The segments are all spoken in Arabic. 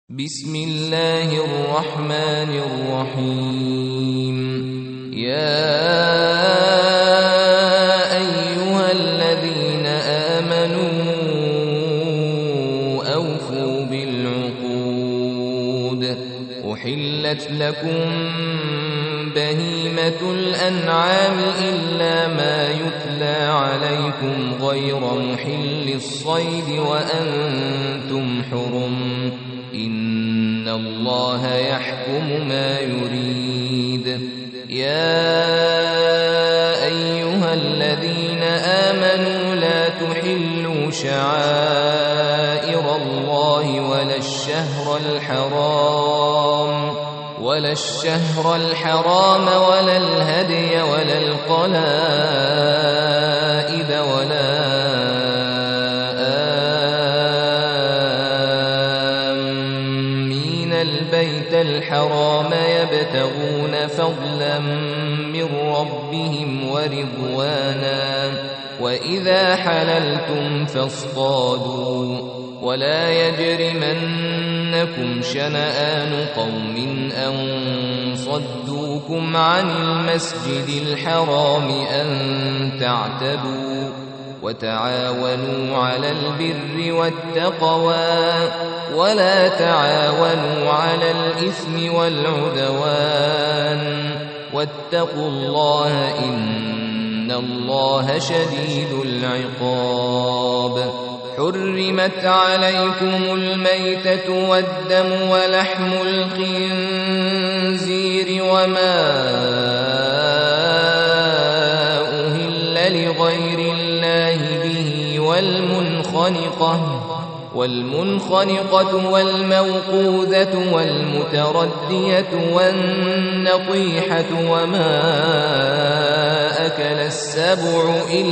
بسم الله الرحمن الرحيم. يا أيها الذين آمنوا أوفوا بالعقود. أحلت لكم بهيمة الأنعام إلا ما يتلى عليكم غير محل الصيد وأنتم حرم. إن الله يحكم ما يريد. يا أيها الذين آمنوا لا تحلوا شعائر الله ولا الشهر الحرام ولا الهدي ولا القلائد ولا البيت الحرام يبتغون فضلا من ربهم ورضوانا. وإذا حللتم فاصطادوا ولا يجرمنكم شنآن قوم أن صدوكم عن المسجد الحرام أن تعتدوا. وتعاونوا على البر والتقوى ولا تعاونوا على الإثم والعدوان. واتقوا الله إن الله شديد العقاب. حرمت عليكم الميتة والدم ولحم الخنزير وما أهل لغير الله به والمنخنقة والموقوذة والمتردية والنطيحة وما أكل السبع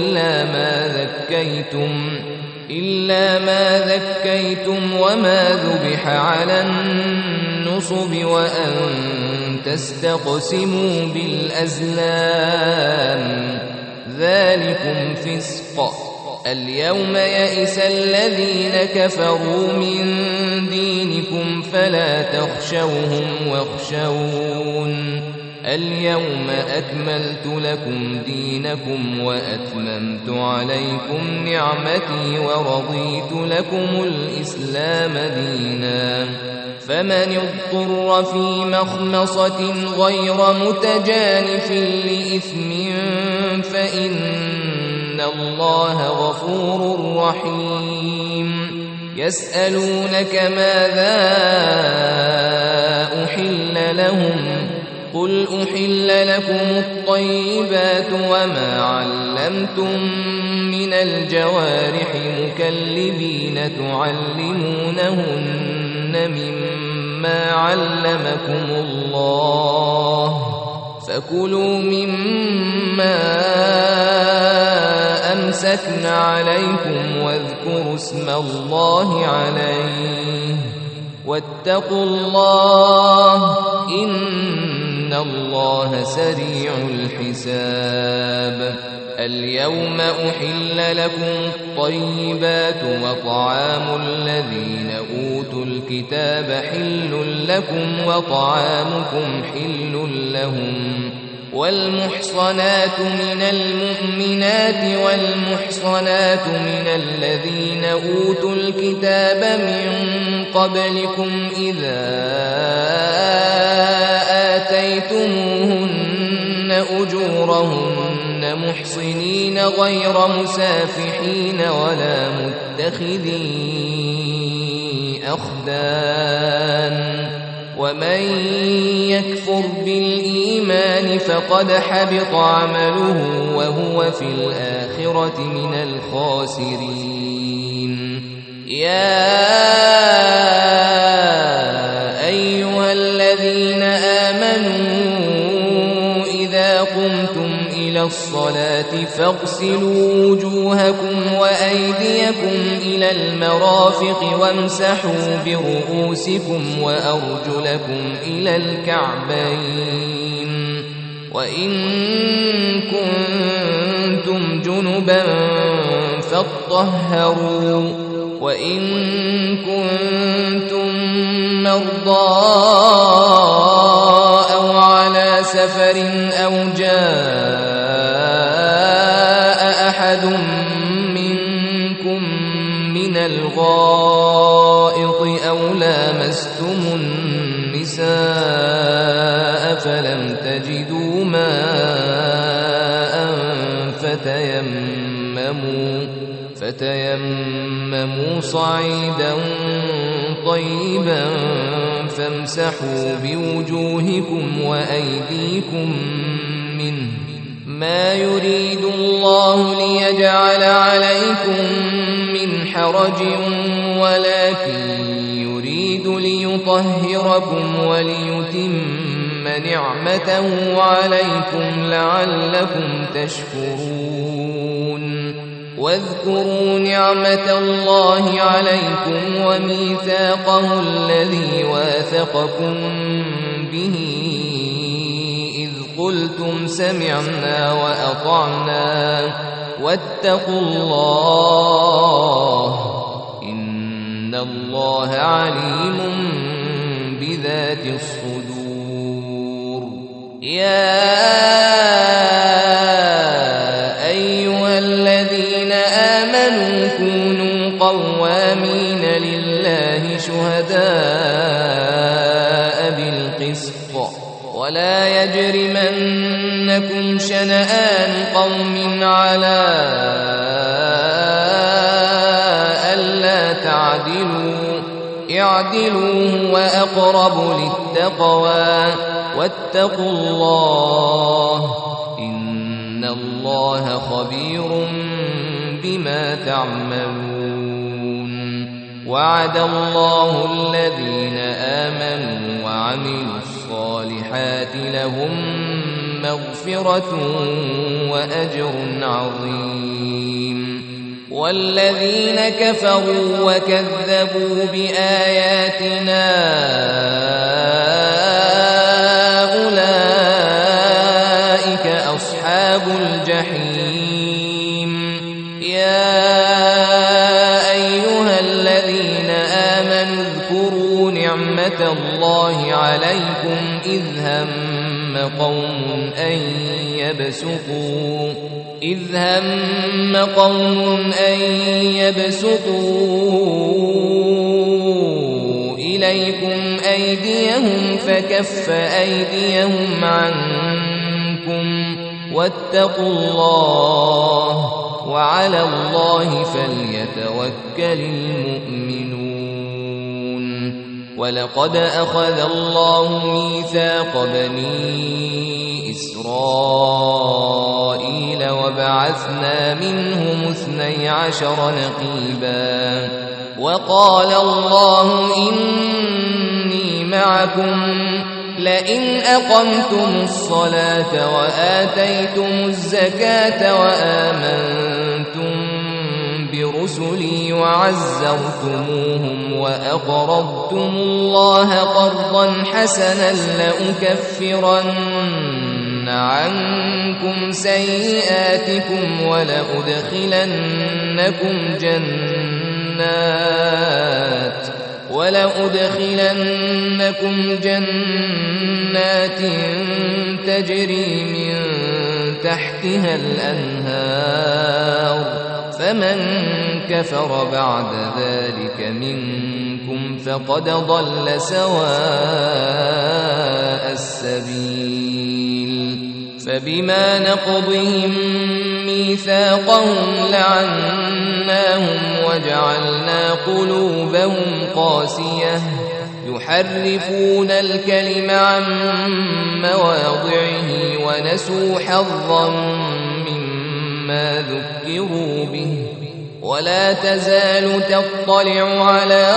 إلا ما ذكيتم وما ذبح على النصب وأن تستقسموا بالأزلام ذلكم فسق. اليوم يئس الذين كفروا من دينكم فلا تخشوهم واخشون. اليوم أكملت لكم دينكم وأتممت عليكم نعمتي ورضيت لكم الإسلام دينا. فمن اضطر في مخمصة غير متجانف لإثم فإن الله غفور رحيم. يسألونك ماذا أحل لهم قل أحل لكم الطيبات وما علمتم من الجوارح مكلبين تعلمونهن مما علمكم الله فكلوا مما أمسكن عليكم واذكروا اسم الله عليه واتقوا الله إن الله سريع الحساب. اليوم أحل لكم الطيبات وطعام الذين أوتوا الكتاب حل لكم وطعامكم حل لهم. والمحصنات من المؤمنات والمحصنات من الذين أوتوا الكتاب من قبلكم إذا آتيتموهن أجورهن محصنين غير مسافحين ولا متخذي أخدان. ومن يكفر بالإيمان فقد حبط عمله وهو في الآخرة من الخاسرين. يا أيها الذين آمنوا إذا قمتم إلى الصلاة فاغسلوا وجوهكم وأيديكم إلى المرافق وامسحوا برؤوسكم وأرجلكم إلى الكعبين. وإن كنتم جنبا فاطهروا وإن كنتم مرضى أو على سفر أو جاء أحد منكم من الغائط أو لامستم النساء فلم تجدوا ماء فتيمموا صعيدا طيبا فامسحوا بوجوهكم وأيديكم منه ما يريد الله ليجعل عليكم من حرج ولكن يريد ليطهركم وليتم نعمته عليكم لعلكم تشكرون واذكروا نعمة الله عليكم وميثاقه الذي واثقكم به إذ قلتم سمعنا وأطعنا واتقوا الله إن الله عليم بذات الصدور يا أيها الذين آمنوا كونوا قوامين لله شهداء بالقسط ولا يجرمنكم شنآن قوم على ألا تعدلوا اعدلوا هو أقرب للتقوى واتقوا الله إن الله خبير بما تعملون وعد الله الذين آمنوا وعملوا الصالحات لهم مغفرة وأجر عظيم والذين كفروا وكذبوا بآياتنا أولئك أصحاب الجحيم يا أيها الذين آمنوا اذكروا نعمة الله عليكم إذ هم قوم أن يبسطوا إليكم أيديهم فكف أيديهم عنكم واتقوا الله وعلى الله فليتوكل المؤمنون ولقد أخذ الله ميثاق بني إسرائيل وبعثنا منهم 12 نقيبا وقال الله إني معكم لئن أقمتم الصلاة وآتيتم الزكاة وآمنتم برسلي وعزرتموهم وأقرضتم الله قرضا حسنا لأكفرن عنكم سيئاتكم ولأدخلنكم جنات تجري من تحتها الأنهار فمن كفر بعد ذلك منكم فقد ضل سواء السبيل فبما نقضهم ميثاقهم لعناهم وجعلنا قلوبهم قاسية يحرفون الكلم عن مواضعه ونسوا حظا مما ذكروا به ولا تزال تطلع على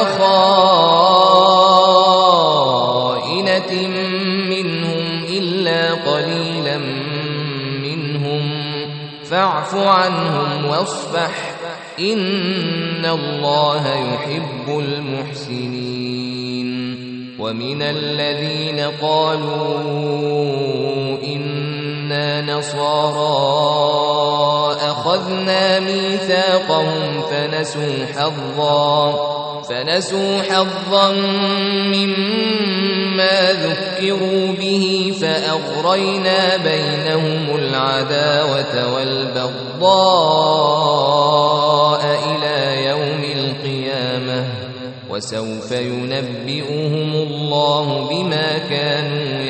خائنة منهم إلا قليلا منهم فاعف عنهم واصفح إن الله يحب المحسنين ومن الذين قالوا إنا نصارى أخذنا ميثاقهم فنسوا حظا مما ذكروا به فأغرينا بينهم العداوة والبغضاء إلى يوم القيامة وسوف ينبئهم الله بما كانوا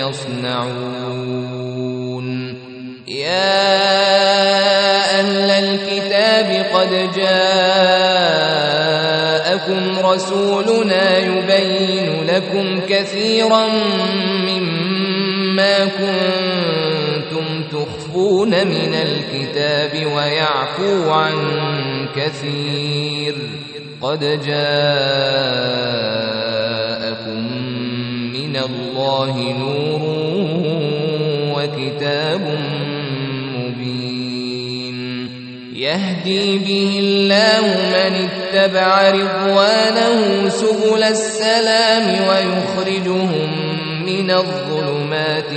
يصنعون. يا أهل الكتاب قد جاءكم رسولنا يبين لكم كثيرا مما كنتم تخفون من الكتاب ويعفو عن كثير. قد جاءكم من الله نور وكتاب مبين يهدي به الله من اتبع رضوانه سبل السلام ويخرجهم من الظلمات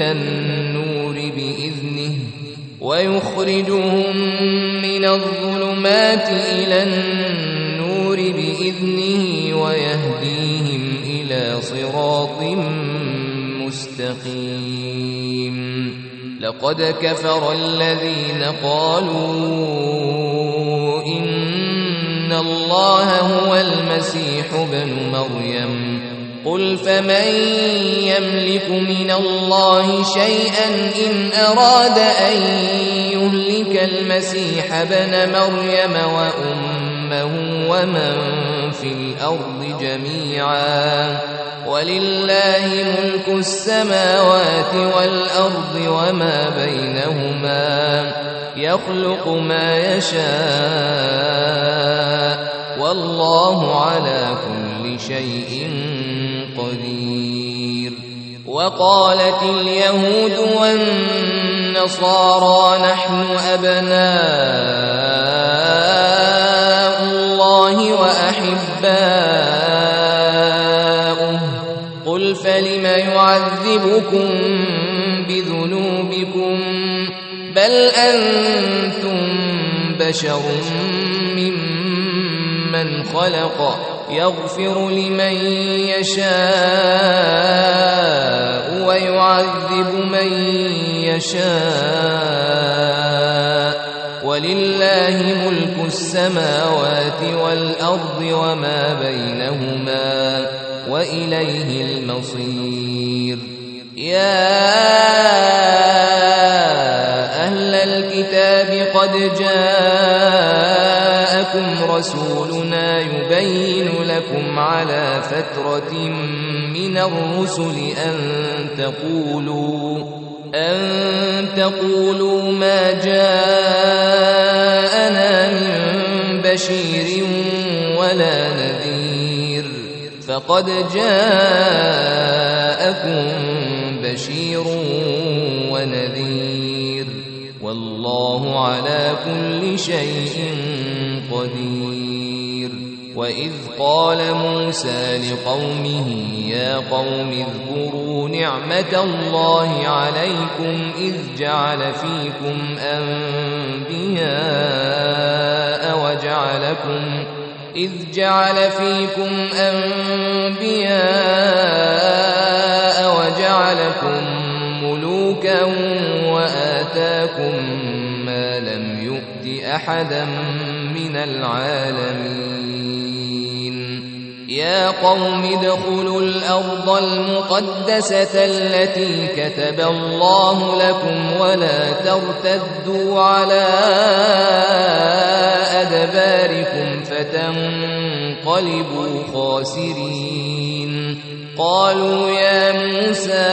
إلى النور بإذنه ويهديهم إلى صراط مستقيم. لقد كفر الذين قالوا إن الله هو المسيح ابن مريم قل فمن يملك من الله شيئا إن أراد أن يهلك المسيح ابن مريم وأمه ومن في الأرض جميعا ولله ملك السماوات والأرض وما بينهما يخلق ما يشاء والله على كل شيء قدير. وقالت اليهود والنصارى نحن أبناء الله وأحباؤه قل فلم يعذبكم بذنوبكم بل أنتم بشر ممن خلق يغفر لمن يشاء ويعذب من يشاء ولله ملك السماوات والأرض وما بينهما وإليه المصير. يا أهل الكتاب قد جاءكم رسولنا يبين لكم على فترة من الرسل أن تقولوا ما جاءنا من بشير ولا نذير فقد جاءكم بشير ونذير والله على كل شيء قدير. وإذ قال موسى لقومه يا قوم اذكروا نعمة الله عليكم إذ جعل فيكم أنبياء وجعلكم ملوكا وآتاكم ما لم يؤت أحدا من العالمين. يا قوم ادخلوا الأرض المقدسة التي كتب الله لكم ولا ترتدوا على أدباركم فتنقلبوا خاسرين. قالوا يا موسى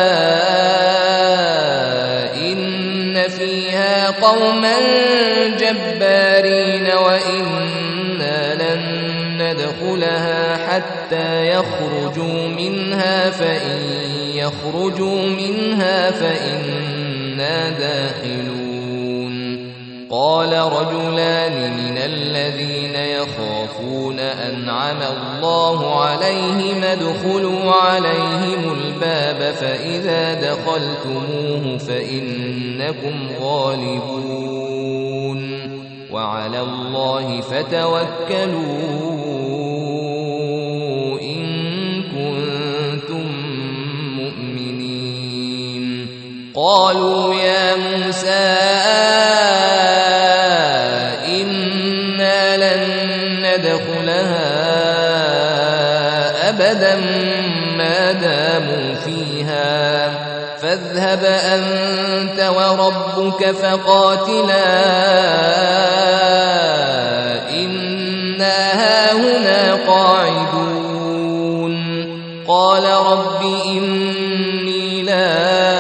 إن فيها قوما جبارين وإنا لن ندخلها حتى يخرجوا منها فإنا داخلون. قال رجلان من الذين يخافون أنعم الله عليهم ادخلوا عليهم الباب فإذا دخلتموه فإنكم غالبون وعلى الله فتوكلوا قالوا يا موسى إنا لن ندخلها أبدا ما داموا فيها فاذهب أنت وربك فقاتلا إنا هاهنا قاعدون قال رب إني لا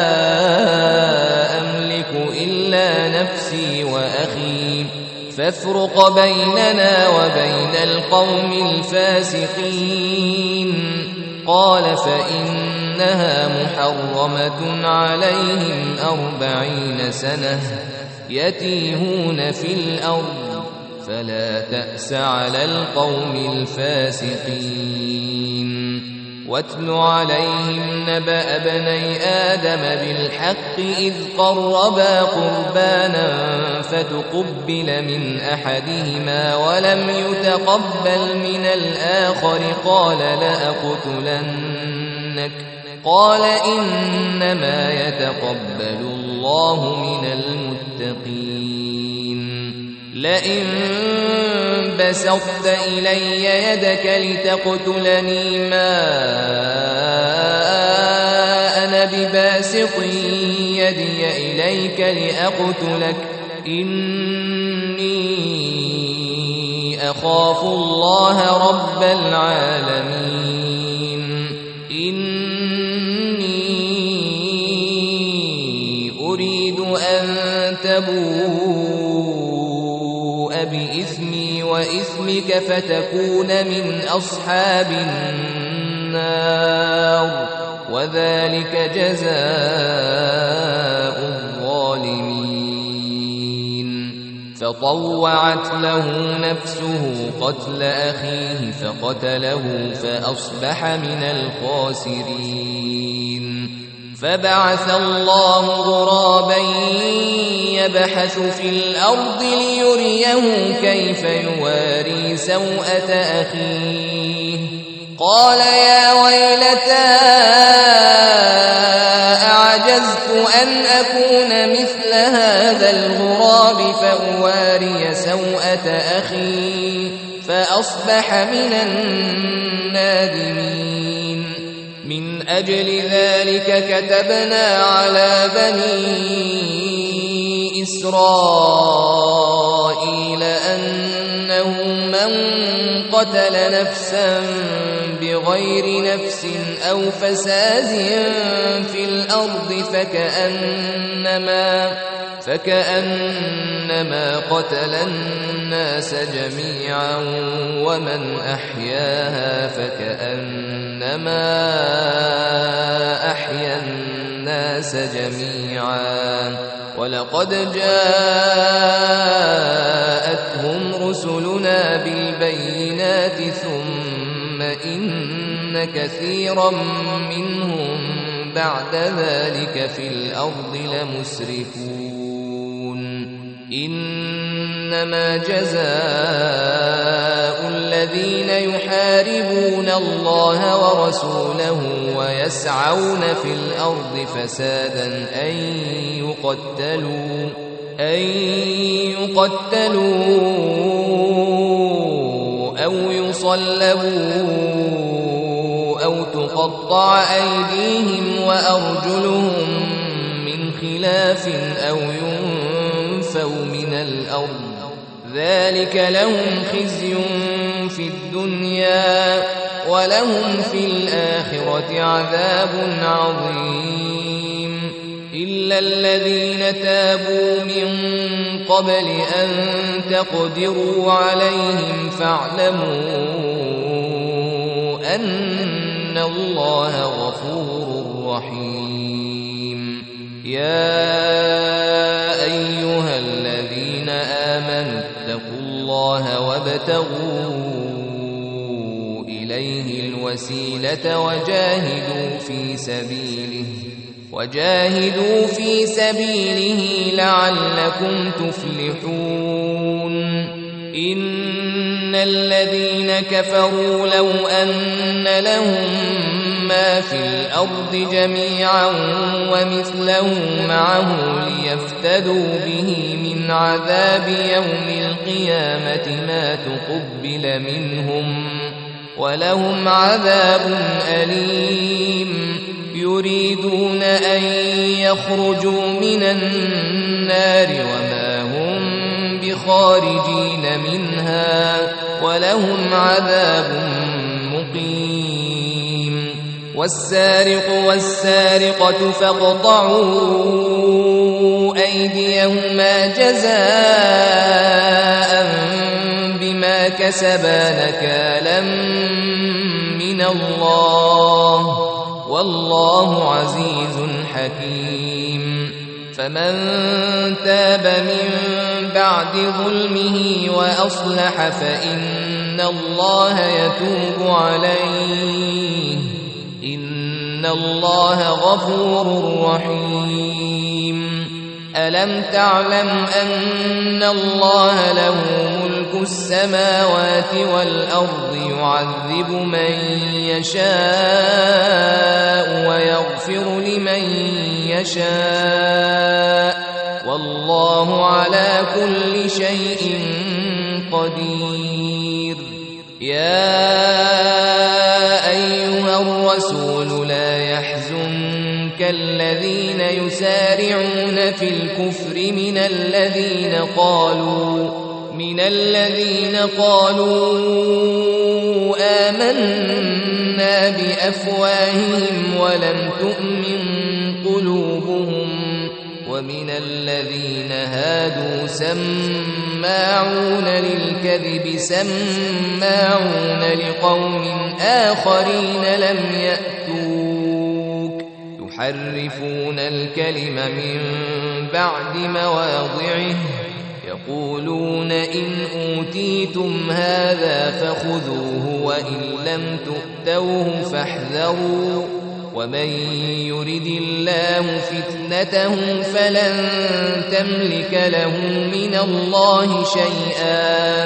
أملك إلا نفسي وأخي فافرق بيننا وبين القوم الفاسقين قال فإنها محرمة عليهم 40 سنة يتيهون في الأرض فلا تأس على القوم الفاسقين واتل عليهم نبأ ابني آدم بالحق إذ قربا قربانا فتقبل من أحدهما ولم يتقبل من الآخر قال لأقتلنك قال إنما يتقبل الله من المتقين لئن بسطت إلي يدك لتقتلني ما أنا بباسط يدي إليك لأقتلك إني أخاف الله رب العالمين إني أريد أن تبوء بإثمي وإثمك فتكون من أصحاب النار وذلك جزاء الظالمين فطوعت له نفسه قتل أخيه فقتله فأصبح من الخاسرين فبعث الله غرابا يبحث في الأرض ليريه كيف يواري سوءة أخيه قال يا ويلتى أعجزت أن أكون مثل هذا الغراب فأواري سوءة أخي فأصبح من النادمين من أجل ذلك كتبنا على بني إسرائيل أنه من قتل نفسا بغير نفس أو فساد في الأرض فكأنما قتل الناس جميعا ومن أحياها فكأنما أحيا الناس جميعا ولقد جاءتهم رسلنا بالبينات ثم إن كثيرا منهم بعد ذلك في الأرض لمسرفون إنما جزاء الذين يحاربون الله ورسوله ويسعون في الأرض فسادا أن يقتلوا أو يصلبوا أو تقطع أيديهم وأرجلهم من خلاف أو ينفوا من الأرض ذلك لهم خزي في الدنيا ولهم في الآخرة عذاب عظيم إلا الذين تابوا من قبل أن تقدروا عليهم فاعلموا أن الله غفور رحيم يا أيها الذين آمنوا اتقوا الله وابتغوا إليه الوسيلة وجاهدوا في سبيله لعلكم تفلحون إن الذين كفروا لو أن لهم ما ما في الأرض جميعا ومثله معه ليفتدوا به من عذاب يوم القيامة ما تقبل منهم ولهم عذاب أليم يريدون أن يخرجوا من النار وما هم بخارجين منها ولهم عذاب مقيم والسارق والسارقة فاقطعوا أيديهما جزاء بما كسبا نكالا من الله والله عزيز حكيم فمن تاب من بعد ظلمه وأصلح فإن الله يتوب عليه إن الله غفور رحيم ألم تعلم أن الله له ملك السماوات والأرض يعذب من يشاء ويغفر لمن يشاء والله على كل شيء قدير يا أيها الرسول لا يحزنك الذين يسارعون في الكفر من الذين قالوا آمنا بأفواههم ولم تؤمن قلوبهم ومن الذين هادوا سماعون للكذب سماعون لقوم آخرين لم يأتوك يحرفون الكلم من بعد مواضعه يقولون إن أوتيتم هذا فخذوه وإن لم تؤتوه فاحذروا ومن يرد الله فتنته فلن تملك له من الله شيئا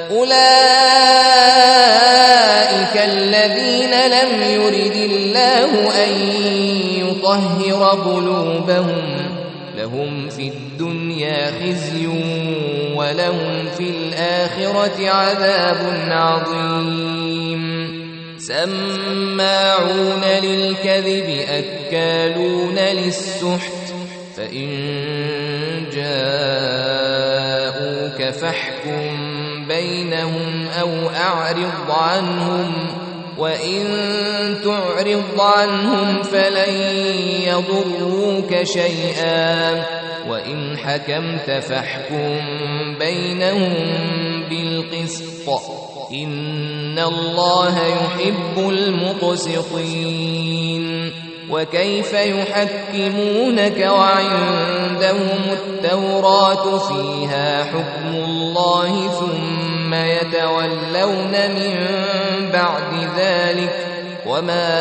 أولئك الذين لم يرد الله أن يطهر قلوبهم لهم في الدنيا خزي ولهم في الآخرة عذاب عظيم سماعون للكذب أكالون للسحت فإن جاءوك فاحكم بينهم أو أعرض عنهم وإن تعرض عنهم فلن يضروك شيئا وإن حكمت فاحكم بينهم بالقسط إن الله يحب المقسطين وكيف يحكمونك وعندهم التوراة فيها حكم الله ثم يتولون من بعد ذلك وما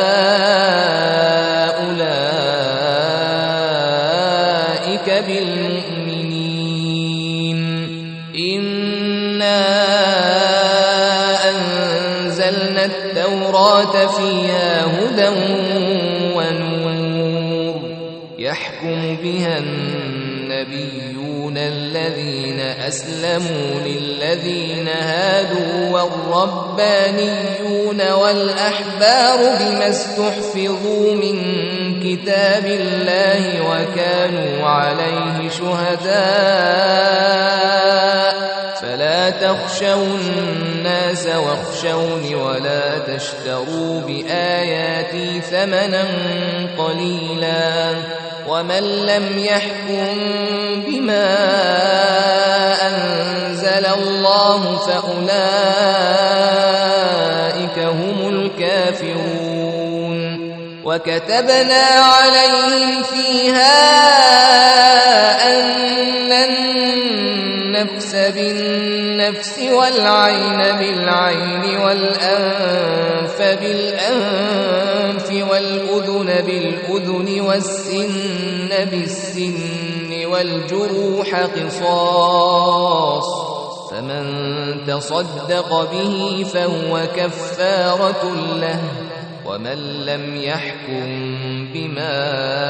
أولئك بالمؤمنين إنا أنزلنا التوراة فيها هدى ونور يحكم بها النبيون الذين أسلموا للذين هادوا والربانيون والأحبار بما استحفظوا من كتاب الله وكانوا عليه شهداء فلا تخشوا الناس واخشوني ولا تشتروا بآياتي ثمنا قليلا ومن لم يحكم بما أنزل الله فأولئك هم الكافرون وكتبنا عليهم فيها أن النفس بالنفس والعين بالعين والأنف بالأنف والأذن بالأذن والسن بالسن والجروح قصاص فمن تصدق به فهو كفارة له ومن لم يحكم بما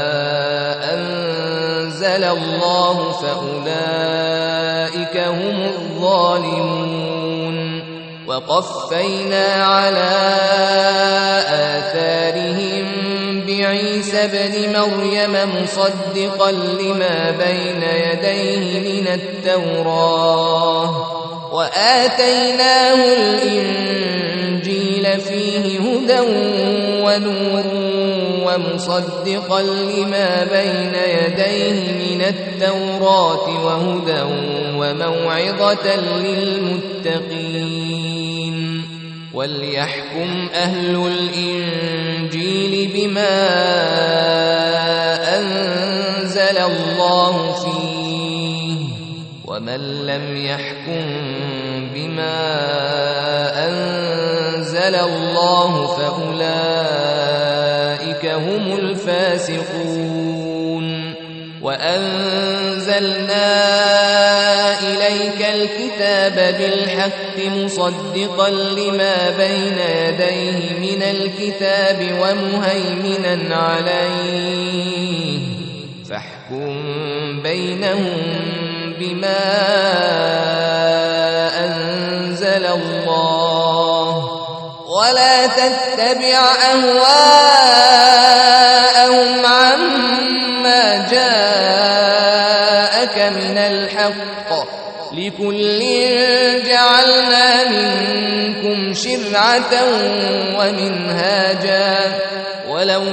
أنزل الله فأولئك هم الظالمون. وقفينا على آثارهم بعيسى ابن مريم مصدقا لما بين يديه من التوراة وآتيناه الإنجيل فيه هدى ونور ومصدقا لما بين يديه من التوراة وهدى وموعظة للمتقين. وليحكم أهل الإنجيل بما أنزل الله فيه ومن لم يحكم بما أنزل الله فأولئك هم الفاسقون. وأنزلنا إليك الكتاب بالحق مصدقا لما بين يديه من الكتاب ومهيمنا عليه فاحكم بينهم بما أنزل الله ولا تتبع أهواءهم عما جاءك من الحق لكل جعلنا منكم شرعة ومنهاجا ولو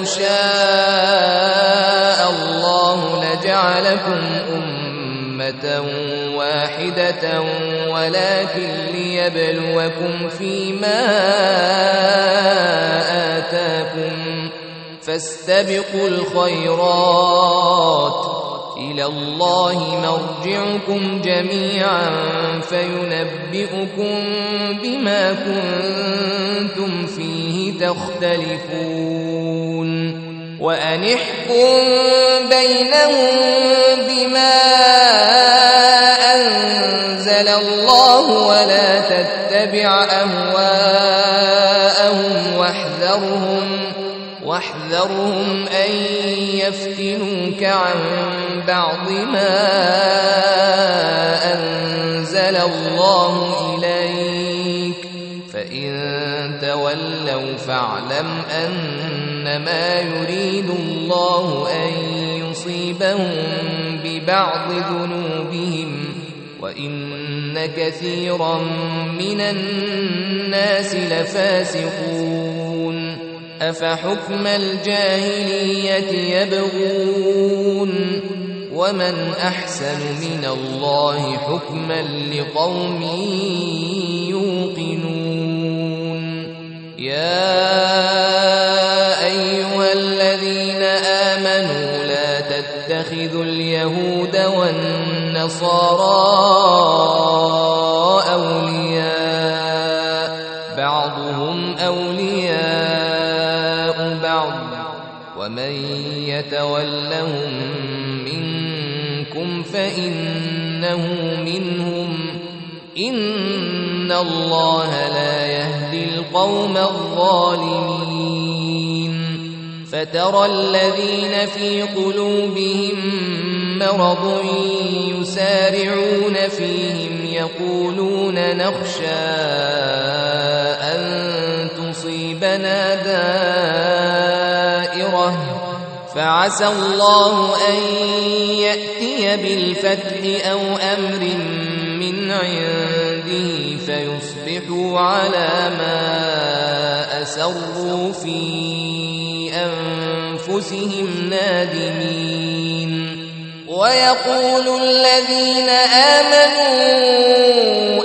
شاء الله لجعلكم أمة واحدة ولكن ليبلوكم فيما آتاكم فاستبقوا الخيرات إلى الله مرجعكم جميعا فينبئكم بما كنتم فيه تختلفون. وأن احكم بينهم بما أنزل الله ولا تتبع أهواءهم واحذرهم أن يفتنوك عن بعض ما أنزل الله إليك فإن تولوا فاعلم أنما يريد الله أن يصيبهم ببعض ذنوبهم وإن كثيرا من الناس لفاسقون. أفحكم الجاهلية يبغون ومن أحسن من الله حكما لقوم يوقنون. يا أيها الذين آمنوا لا تتخذوا اليهود والنصارى أولياء بعضهم أولياء بعض ومن يتولهم منكم فإنه منهم إن الله لا يهدي القوم الظالمين. فترى الذين في قلوبهم مرض يسارعون فيهم يقولون نخشى أن تصيبنا دائرة فعسى الله أن يأتي بالفتح أو أمر من عنده فيصبحوا على ما أسروا في أنفسهم نادمين. ويقول الذين آمنوا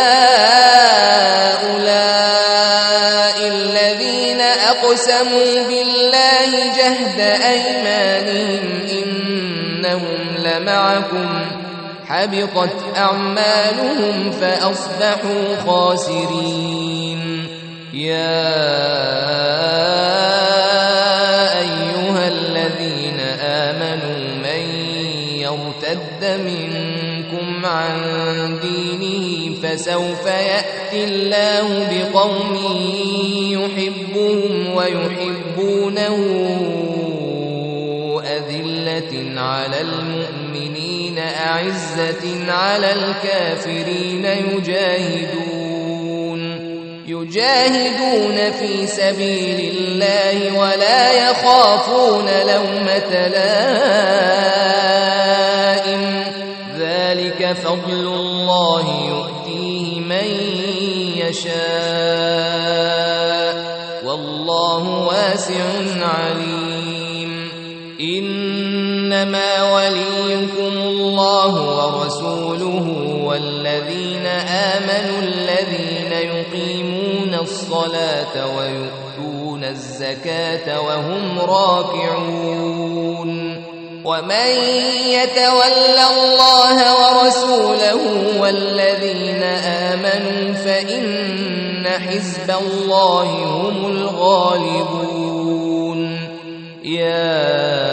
أهؤلاء الذين أقسموا بالله جهد أيمانهم إنهم لمعكم حبطت أعمالهم فأصبحوا خاسرين. يا أيها الذين آمنوا من يرتد منكم عن دينه فسوف يأتي الله بقوم يحبهم ويحبونه يحبونه أذلة على المؤمنين أعزة على الكافرين يجاهدون في سبيل الله ولا يخافون لومة لائم ذلك فضل الله يؤتيه من يشاء والله واسع عليم إنما وليكم الله ورسوله والذين آمنوا الذين يقيمون الصلاة ويؤتون الزكاة وهم راكعون ومن يتول الله ورسوله والذين آمنوا فإن حزب الله هم الغالبون يا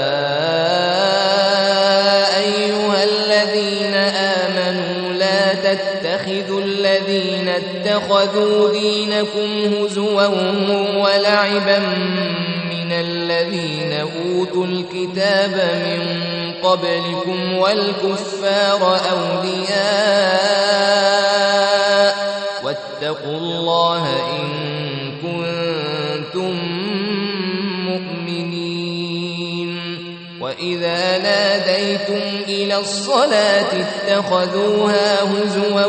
أيها الذين آمنوا لا تتخذوا الذين اتخذوا دينكم هزوا ولعبا من الذين أوتوا الكتاب من قبلكم والكفار أولياء واتقوا الله إن كنتم مؤمنين وإذا ناديتم إلى الصلاة اتخذوها هزوا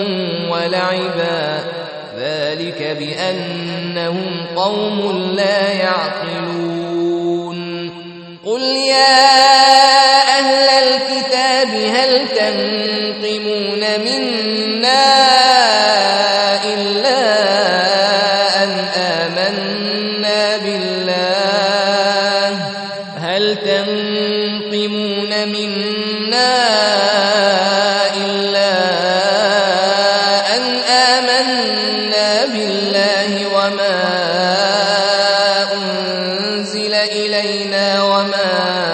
ولعبا ذلك بأنهم قوم لا يعقلون قل يا أهل الكتاب هل تنقمون منا إلا أن آمنا بالله هل تنقمون منا إلا أن آمنا بالله وما أنزل إلينا وما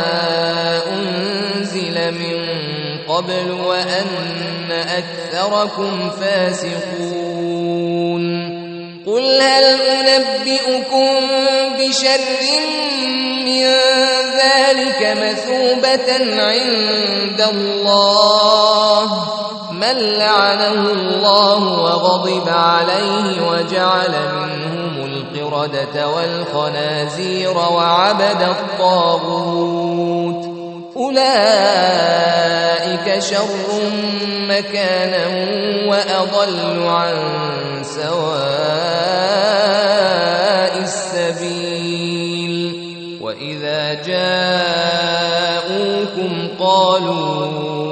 أنزل من قبل وأن أكثركم فاسقون قل هل أنبئكم بشر من ذلك مثوبة عند الله من لعنه الله وغضب عليه وجعل منهم القردة والخنازير وعبد الطاغوت أولئك شر مكانا وأضل عن سواء السبيل وإذا جاءوكم قالوا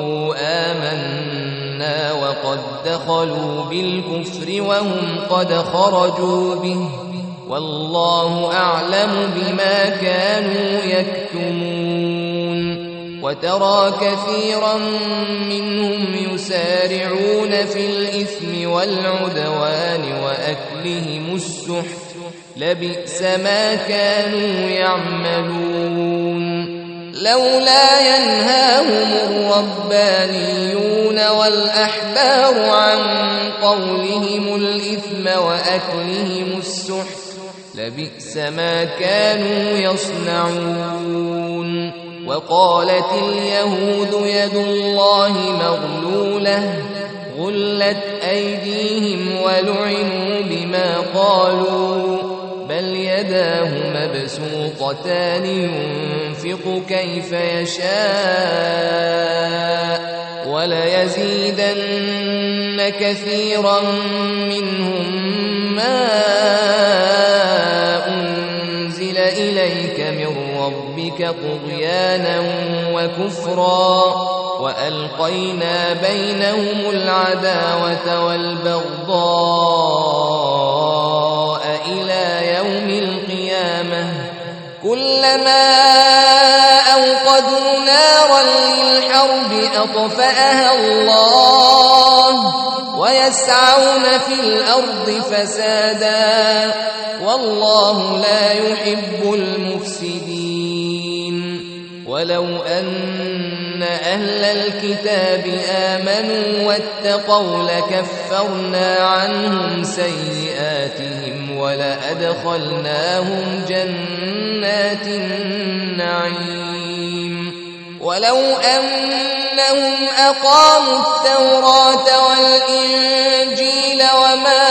آمنا وقد دخلوا بالكفر وهم قد خرجوا به والله أعلم بما كانوا يكتمون وترى كثيرا منهم يسارعون في الإثم والعدوان وأكلهم السحت لبئس ما كانوا يعملون لولا ينهاهم الربانيون والأحبار عن قولهم الإثم وأكلهم السحت لبئس ما كانوا يصنعون وقالت اليهود يد الله مغلولة غلت أيديهم ولعنوا بما قالوا بل يداه مبسوطتان ينفق كيف يشاء وليزيدن كثيرا منهم ما أنزل إليك من ربك طغيانا وكفرا وألقينا بينهم العداوة والبغضاء إلى يوم القيامة كلما أوقدوا نارا للحرب أطفأها الله ويسعون في الأرض فسادا والله لا يحب المفسدين ولو أن أهل الكتاب آمنوا واتقوا لكفرنا عنهم سيئاتهم ولأدخلناهم جنات النعيم ولو أنهم أقاموا التوراة والإنجيل وما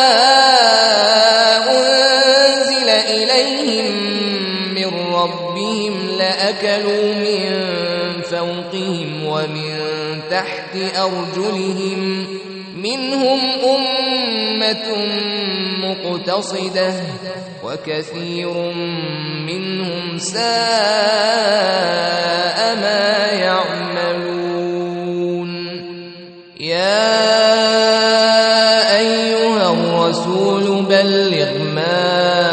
أنزل إليهم من ربهم لأكلوا من فوقهم ومن تحت أرجلهم منهم أمة مقتصدة وكثير منهم ساء ما يعملون يا أيها الرسول بلغ ما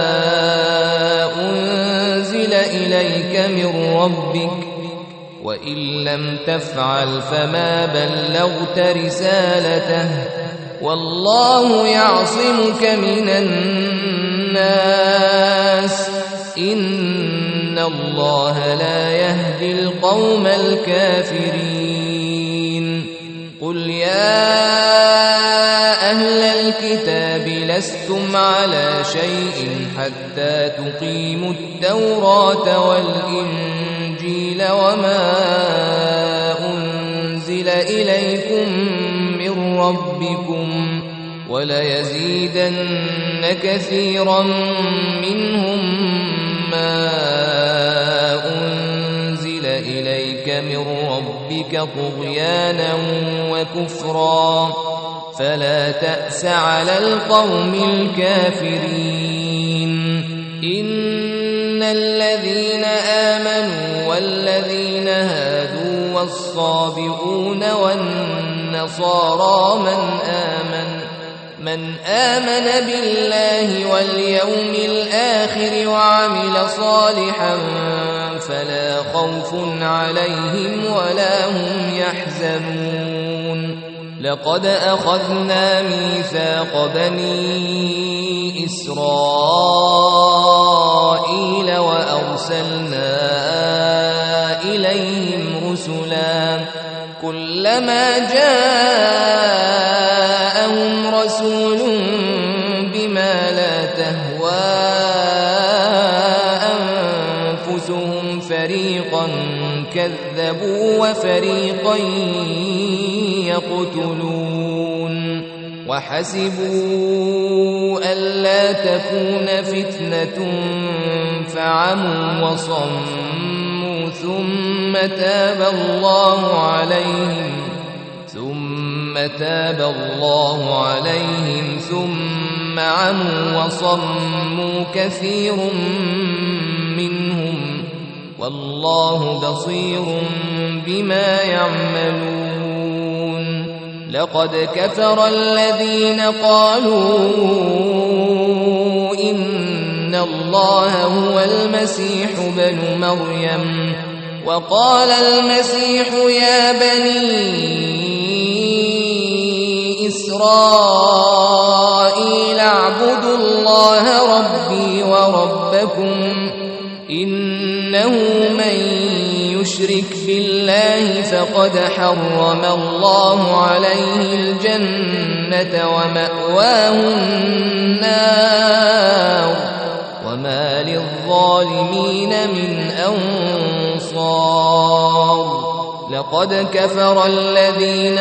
أنزل إليك من ربك وإن لم تفعل فما بلغت رسالته والله يعصمك من الناس إن الله لا يهدي القوم الكافرين قل يا أهل الكتاب لستم على شيء حتى تقيموا التوراة والإنجيل وما أنزل إليكم من ربكم وليزيدن كثيرا منهم ما أنزل إليك من ربك طغيانا وكفرا فلا تأس على القوم الكافرين إن الذين آمنوا والذين هادوا والصابئون والنصارى من آمن بالله واليوم الآخر وعمل صالحا فلا خوف عليهم ولا هم يحزنون لقد أخذنا ميثاق بني إسرائيل وأرسلنا إليهم رسلا كلما جاءهم رسول بما لا تهوى أنفسهم فريقا كذبوا وفريقا يقتلون وحسبوا ألا تكون فتنة فعموا وصموا ثم تاب الله عليهم ثم عموا وصموا كثير منهم والله بصير بما يعملون لقد كفر الذين قالوا إن الله هو المسيح بن مريم وقال المسيح يا بني إسرائيل اعبدوا الله ربي وربكم إنه من يشرك بالله فقد حرم الله عليه الجنة ومأواه النار وما للظالمين من أنصار لقد كفر الذين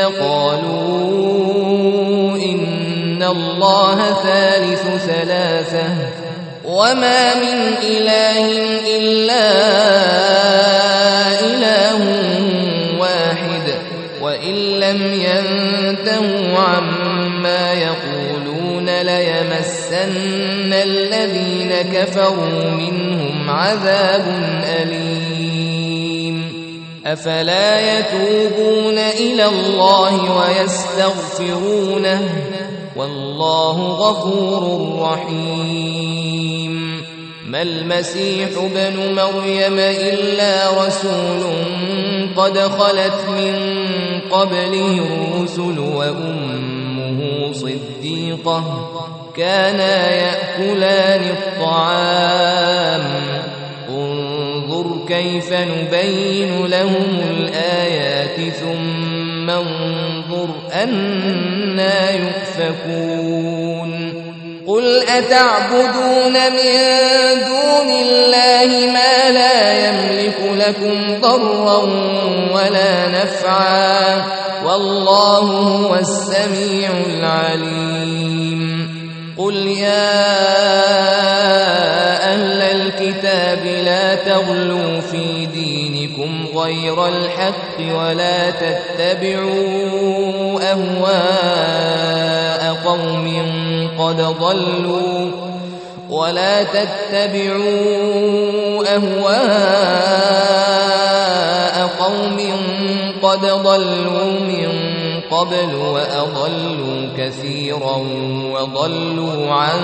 قالوا إن الله ثالث ثلاثة وما من إله إلا إله واحد وإن لم ينتهوا عما يقولون ليمسن الذين كفروا منهم عذاب أليم أفلا يتوبون إلى الله ويستغفرونه والله غفور رحيم ما المسيح ابن مريم إلا رسول قد خلت من قبله الرسل وأمه صديقة كانا يأكلان الطعام انظر كيف نبين لهم الآيات ثم انظر أنى يؤفكون قل أتعبدون من دون الله ما لا يملك لكم ضرا ولا نفعا والله هو السميع العليم قل يا أهل الكتاب لا تغلوا في دينكم غير الحق ولا تتبعوا أهواء قوم قد ضلوا من قبل وأضلوا كثيرا وضلوا عن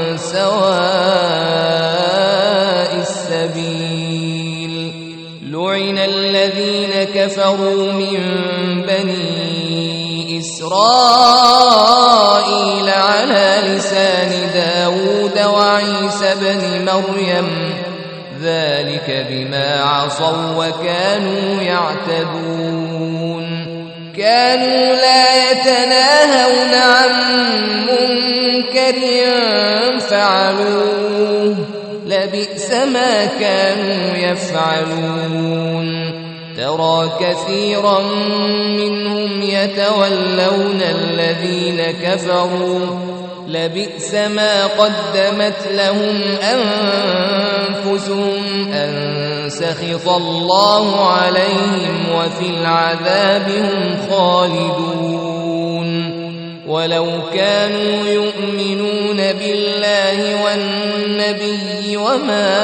سواء السبيل لعن الذين كفروا من بني إسرائيل على لسان داود وعيسى بن مريم ذلك بما عصوا وكانوا يعتدون كانوا لا يتناهون عن منكر فعلوه لبئس ما كانوا يفعلون ترى كثيرا منهم يتولون الذين كفروا لبئس ما قدمت لهم أنفسهم أن سخط الله عليهم وفي العذاب هم خالدون ولو كانوا يؤمنون بالله والنبي وما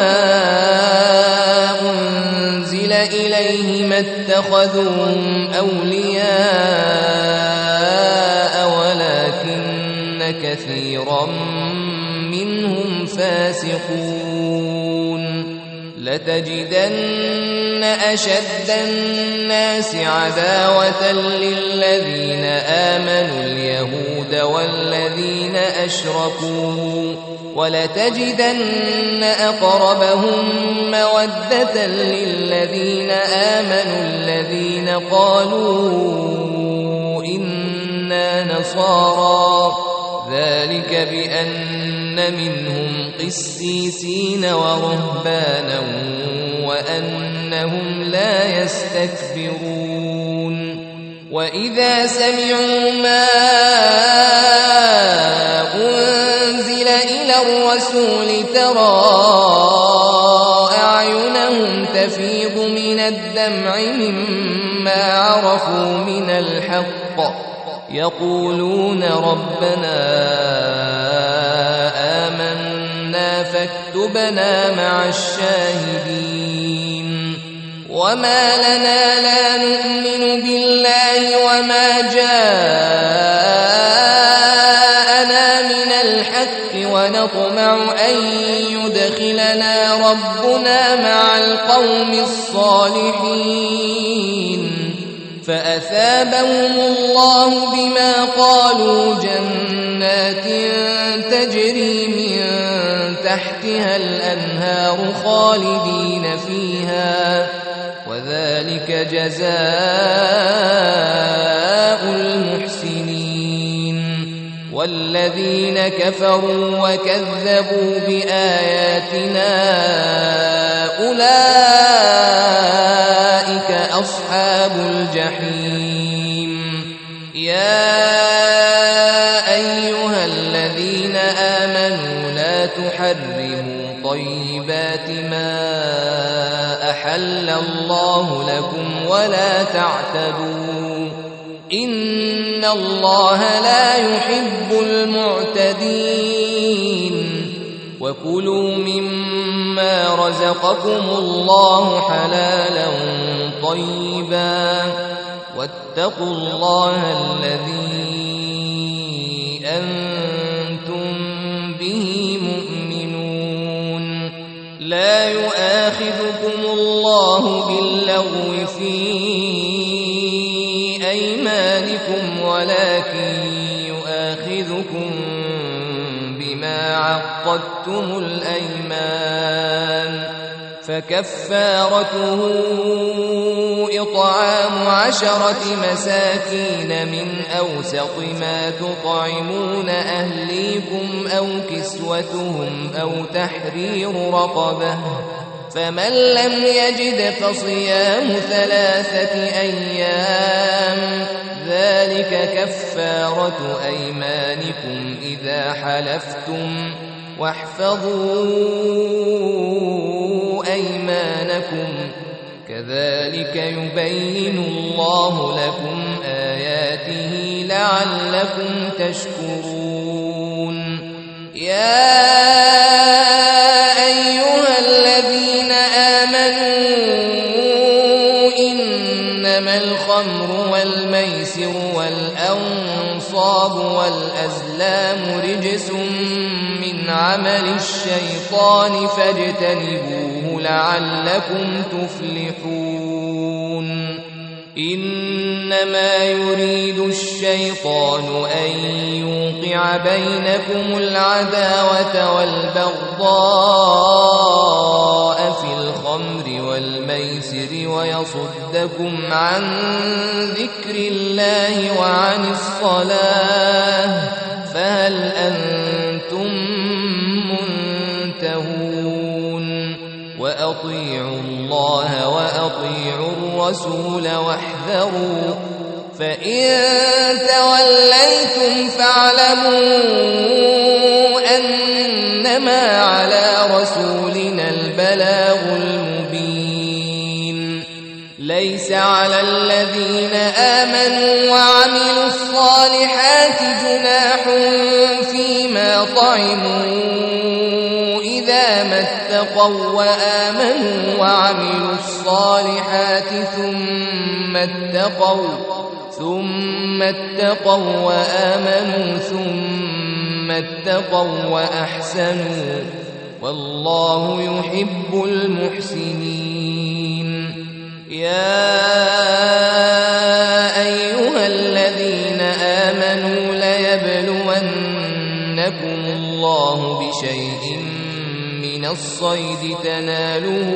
أنزل إليه ما اتخذوهم أولياء ولكن كثيرا منهم فاسقون لتجدن أشد الناس عداوة للذين آمنوا اليهود والذين أشركوا ولتجدن أقربهم مودة للذين آمنوا الذين قالوا إنا نصارى ذلك بأن منهم قسيسين ورهبانا وأنهم لا يستكبرون وإذا سمعوا ما أنزل إلى الرسول ترى أعينهم تفيض من الدمع مما عرفوا من الحق يقولون ربنا آمنا فاكتبنا مع الشاهدين وما لنا لا نؤمن بالله وما جاءنا من الحق ونطمع أن يدخلنا ربنا مع القوم الصالحين فأثابهم الله بما قالوا جنات تجري من تحتها الأنهار خالدين فيها وذلك جزاء المحسنين والذين كفروا وكذبوا بآياتنا أولئك أصحاب الجحيم يا أيها الذين آمنوا لا تحرموا طيبات ما أحل الله لكم ولا تعتدوا إن الله لا يحب المعتدين وكلوا مما رزقكم الله حلالا طيبا واتقوا الله الذي أنتم به مؤمنون لا يؤاخذكم الله باللغو في أيمانكم ولكن يؤاخذكم بما عقدتم الأيمان فكفارته إطعام 10 مساكين من أوسط ما تطعمون أهليكم أو كسوتهم أو تحرير رقبة، فمن لم يجد فصيام 3 أيام، ذلك كفارة أيمانكم إذا حلفتم، واحفظوا أيمانكم، كذلك يبين الله لكم آياته لعلكم تشكرون. يا أيها الذين آمنوا إنما الخمر والميسر والأنصاب والأزلام رجس من عمل الشيطان فاجتنبوه لعلكم تفلحون. إنما يريد الشيطان أن يوقع بينكم العداوة والبغضاء في الخمر والميسر ويصدكم عن ذكر الله وعن الصلاة، فهل أنتم منتهون؟ وأطيعوا الله وأطيعوا الرسول واحذروا، فإن توليتم فاعلموا أنما على رسولنا البلاغ المبين. ليس على الذين آمنوا وعملوا الصالحات جناح فيما طعموا إذا ما اتقوا وآمنوا وعملوا الصالحات ثم اتقوا وآمنوا ثم اتقوا وأحسنوا، والله يحب المحسنين. يا أيها الذين آمنوا ليبلونكم الله بشيء من الصيد تناله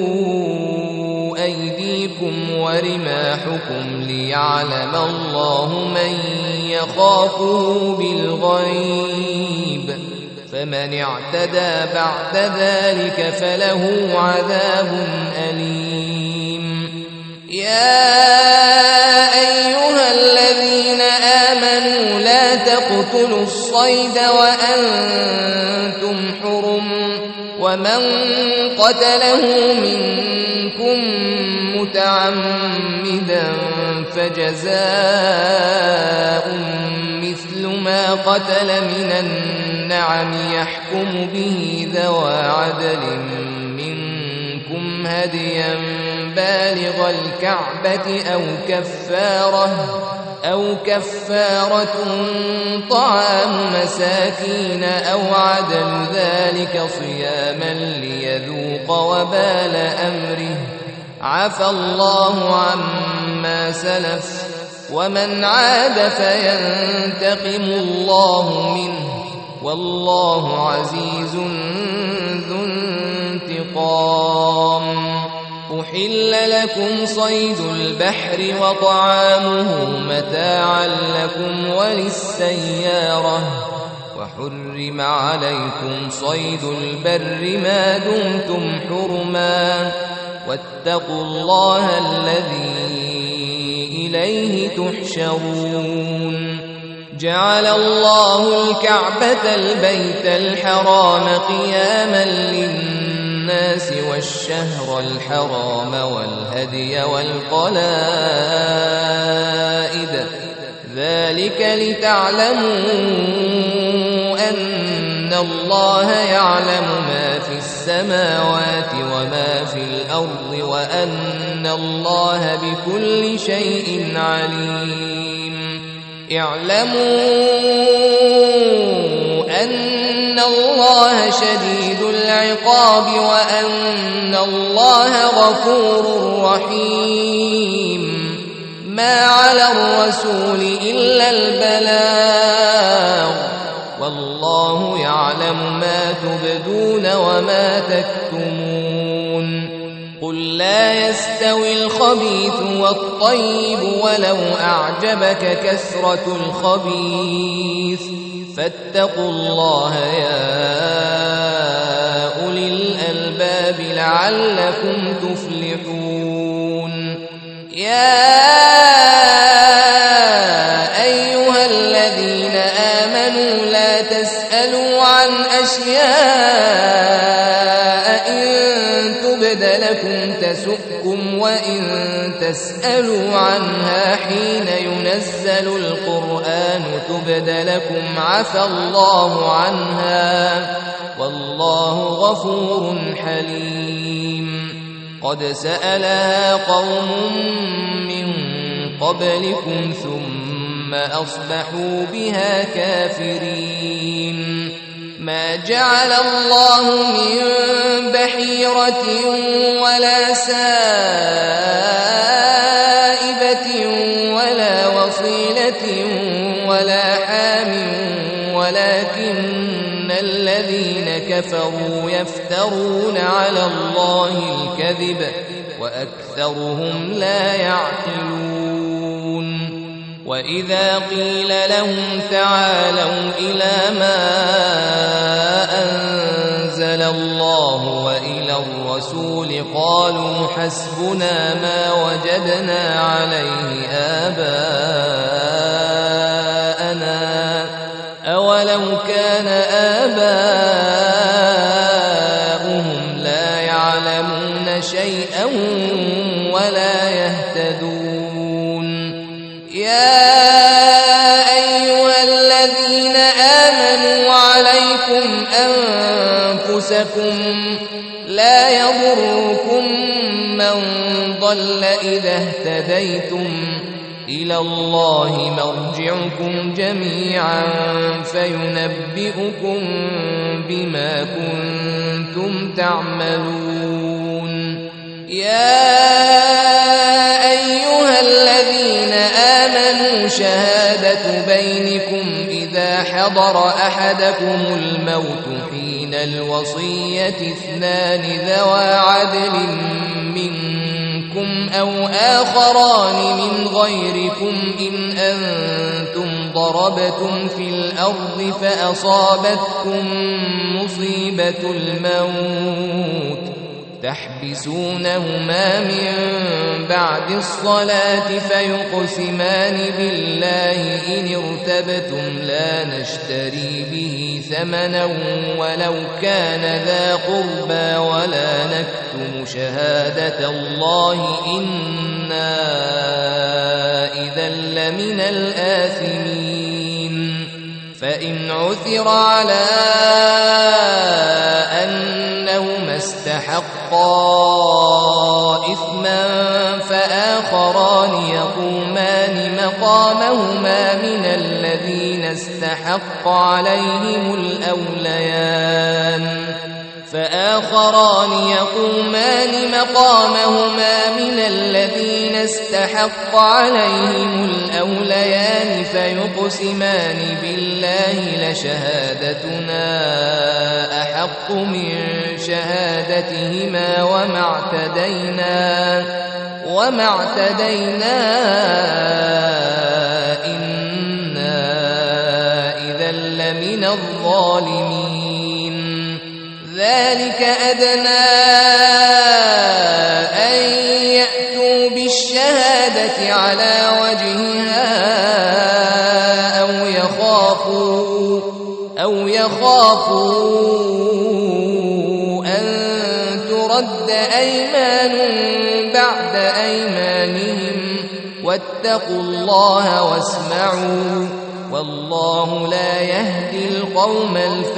أيديكم ورماحكم ليعلم الله من يخافه بالغيب، فمن اعتدى بعد ذلك فله عذاب أليم. يا أيها الذين آمنوا لا تقتلوا الصيد وأنتم حرم، ومن قتله منكم متعمدا فجزاء مثل ما قتل من النعم يحكم به ذوى عدل منكم هديا بالغ الكعبة أو كفارة طعام مساكين أو عدل ذلك صياما ليذوق وبال أمره، عفى الله عما سلف، ومن عاد فينتقم الله منه، والله عزيز ذو انتقام. أحل لكم صيد البحر وطعامه متاعا لكم وللسيارة، وحرم عليكم صيد البر ما دمتم حرما، واتقوا الله الذي إليه تحشرون. جعل الله الكعبة البيت الحرام قياما للناس والشهر الحرام والهدي والقلائد، ذلك لتعلموا أن الله يعلم ما في السماوات وما في الأرض، وأن الله بكل شيء عليم. اعلموا أن الله شديد العقاب، وأن الله غفور رحيم. ما على الرسول إلا البلاغ، والله يعلم ما تبدون وما تكتمون. قل لا يستوي الخبيث والطيب ولو أعجبك كثرة الخبيث فاتقوا الله يا أولي الألباب لعلكم تفلحون. يا أيها الذين آمنوا لا تسألوا عن أشياء إن تبد لكم تسؤكم وإن تسألوا عنها حين ينزل القرآن تبد لكم عفى الله عنها والله غفور حليم. قد سألها قوم من قبلكم ثم أصبحوا بها كافرين. ما جعل الله من بحيرة ولا سائبة ولا وصيلة ولا حام ولكن الذين كفروا يفترون على الله الكذب وأكثرهم لا يعقلون. وإذا قيل لهم تعالوا إلى ما أنزل الله وإلى الرسول قالوا حسبنا ما وجدنا عليه آباءنا أولو كان آباؤهم لا يعلمون شيئا ولا يهتدون. يا أيها الذين آمنوا عليكم أنفسكم لا يضركم من ضل إذا اهتديتم إلى الله مرجعكم جميعا فينبئكم بما كنتم تعملون. يا أيها الذين آمنوا شهادة بينكم إذا حضر أحدكم الموت حين الوصية اثنان ذوى عدل منكم أو آخران من غيركم إن أنتم ضربتم في الأرض فأصابتكم مصيبة الموت تحبسونهما من بعد الصلاة فيقسمان بالله إن ارتبتم لا نشتري به ثمنا ولو كان ذا قربى ولا نكتم شهادة الله إنا إذا لمن الآثمين. فإن عثر على أنهما استحقا إثما فآخران يقومان مقامهما من الذين استحق عليهم الأوليان فيقسمان بالله لشهادتنا أحق من شهادتهما وما اعتدينا إنا إذا لمن الظالمين. ذلك أدنى أن يأتوا بالشهادة على وجهها أو يخافوا أن ترد أيمان بعد أيمانهم واتقوا الله واسمعوا والله لا يهدي القوم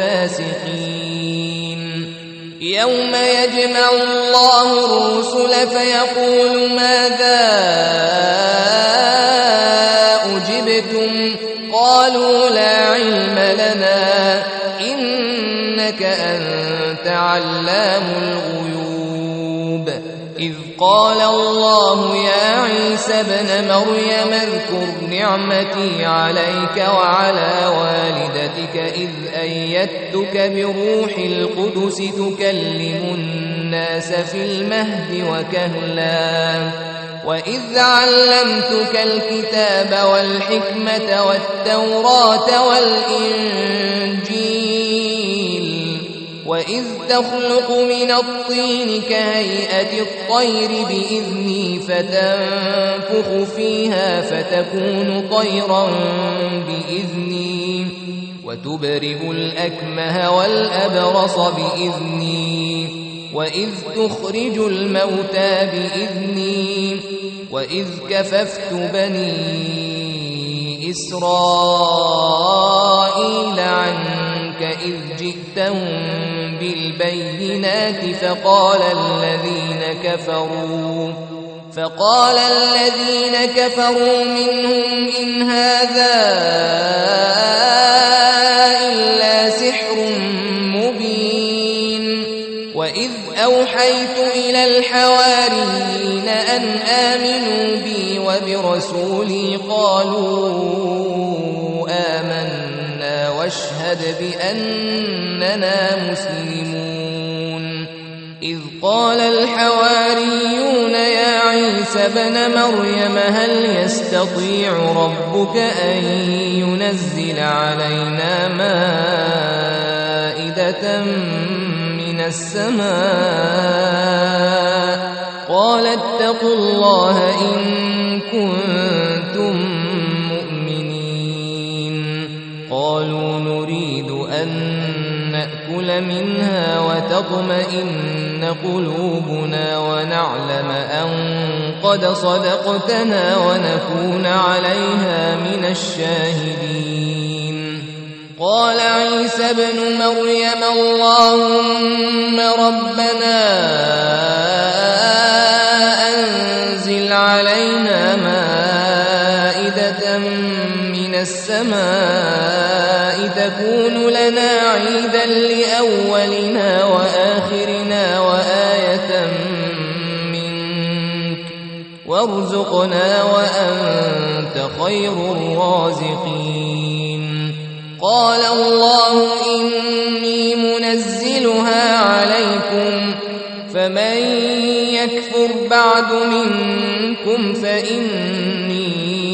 الفاسقين. يوم يجمع الله الرسل فيقول ماذا أجبتم قالوا لا علم لنا إنك أنت علام الغيوب. إذ قال الله يا عيسى ابن مريم اذكر نعمتي عليك وعلى والدتك إذ أيدتك بروح القدس تكلم الناس في المهد وكهلا وإذ علمتك الكتاب والحكمة والتوراة والإنجيل وإذ تخلق من الطين كهيئة الطير بإذني فتنفخ فيها فتكون طيرا بإذني وتبرئ الأكمه والأبرص بإذني وإذ تخرج الموتى بإذني وإذ كففت بني إسرائيل عنك إذ جئتهم بالبينات فقال الذين كفروا منهم إن هذا إلا سحر مبين وإذ أوحيت إلى الحواريين أن آمنوا بي وبرسولي قالوا آمنا واشهد بأننا مسلمون إذ قال الحواريون يا عيسى ابن مريم هل يستطيع ربك أن ينزل علينا مائدة من السماء قال اتقوا الله إن كنتم مؤمنين قالوا نريد أن نأكل منها وتطمئن قلوبنا ونعلم أن قد صدقتنا ونكون عليها من الشاهدين قال عيسى ابن مريم اللهم ربنا أنزل علينا مائدة من السماء تكون لنا عيدا لأولنا وآخرنا وآية منك وارزقنا وأنت خير الرازقين قال الله إني منزلها عليكم فمن يكفر بعد منكم فإني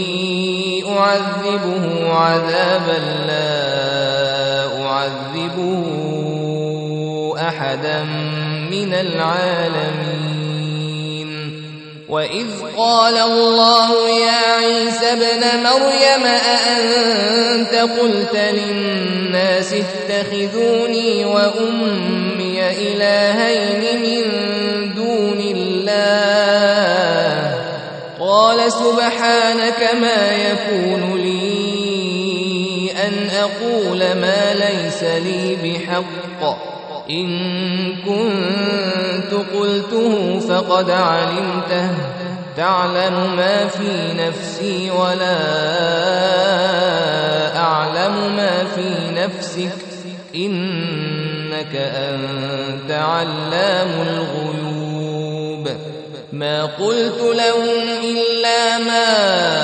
أعذبه عذابا لا أعذبه أحدا من العالمين وإذ قال الله يا عيسى ابن مريم أأنت قلت للناس اتخذوني وأمي إلهين من دون الله قال سبحانك ما يكون لي أن أقول ما ليس لي بحق إن كنت قلته فقد علمته تعلم ما في نفسي ولا أعلم ما في نفسك إنك أنت علام الغيوب ما قلت لهم إلا ما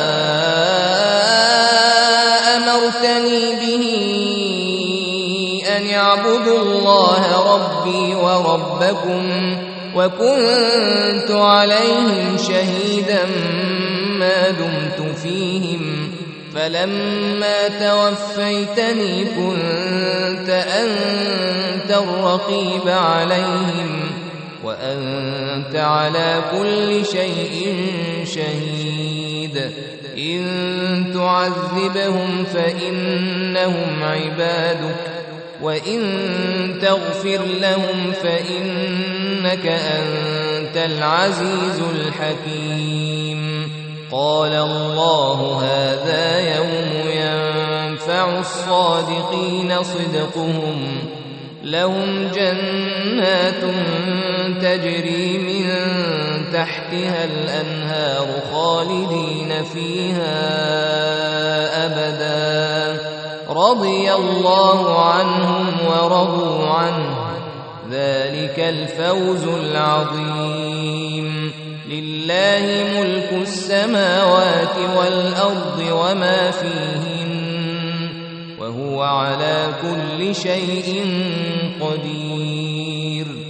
أمرتني به أن يعبدوا الله ربي وربكم وكنت عليهم شهيدا ما دمت فيهم فلما توفيتني كنت أنت الرقيب عليهم وأنت على كل شيء شهيد إن تعذبهم فإنهم عبادك وإن تغفر لهم فإنك أنت العزيز الحكيم قال الله هذا يوم ينفع الصادقين صدقهم لهم جنات تجري من تحتها الأنهار خالدين فيها أبدا رضي الله عنهم ورضوا عنه ذلك الفوز العظيم لله ملك السماوات والأرض وما فيهن وهو على كل شيء قدير